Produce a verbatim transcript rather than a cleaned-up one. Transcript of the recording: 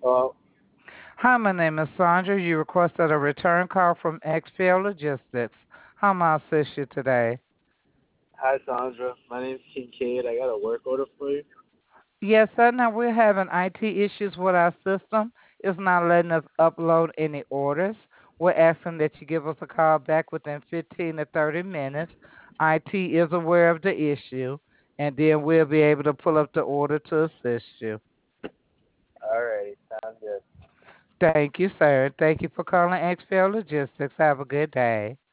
Hello. Hi, my name is Sandra. You requested a return call from X P L Logistics. How may I assist you today? Hi, Sandra. My name's Kincaid. I got a work order for you. Yes, sir. Now we're having I T issues with our system. It's not letting us upload any orders. We're asking that you give us a call back within fifteen to thirty minutes. I T is aware of the issue, and then we'll be able to pull up the order to assist you. Alrighty, sounds good. Thank you, sir. Thank you for calling X P L Logistics. Have a good day.